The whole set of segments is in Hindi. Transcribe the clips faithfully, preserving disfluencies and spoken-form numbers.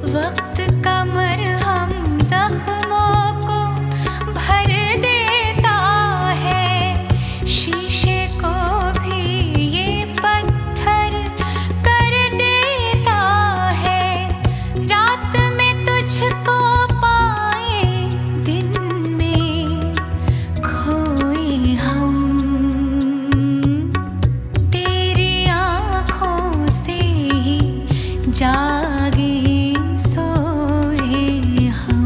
वक्त का मरहम जख्मों को भर देता है, शीशे को भी ये पत्थर कर देता है। रात में तुझको पाए, दिन में खोए हम, तेरी आँखों से ही जागे सोए हम।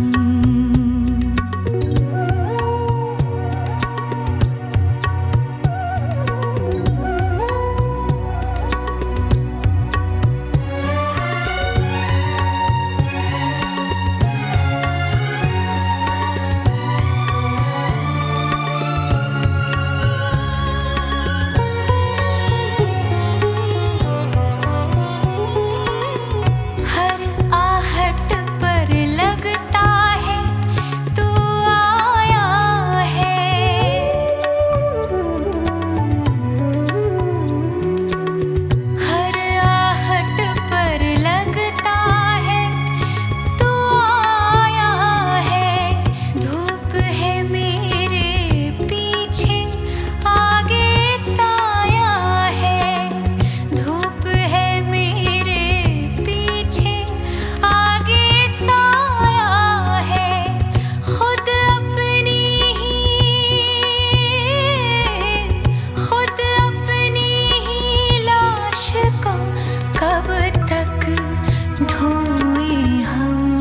हर आहट पर लगता है तू आया है, हर आहट पर लगता है तू आया है। धूप है मेरे पीछे, आगे साया है, धूप है मेरे पीछे, आगे साया है। खुद अपनी ही खुद अपनी ही लाश को कब तक ढोए हम,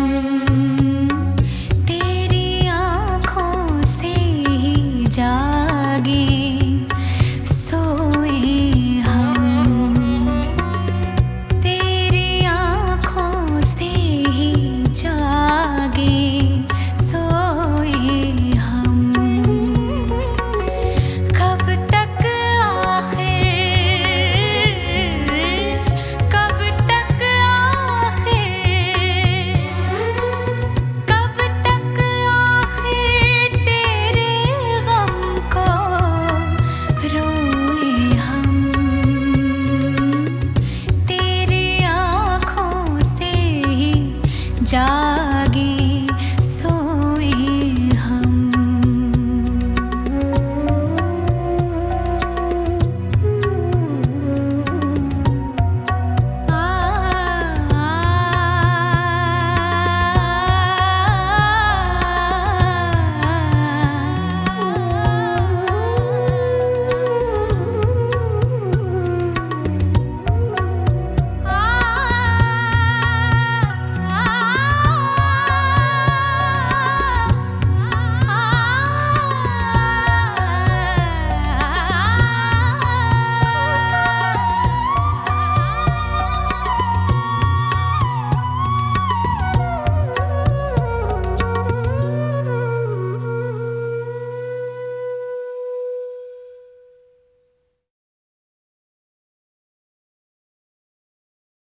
तेरी आँखों से ही जागे सोए हम, तेरी आँखों से ही जागे सोए हम। कब तक आखिर, कब तक आखिर, कब तक आखिर तेरे गम को रोए हम, तेरी आँखों से ही जा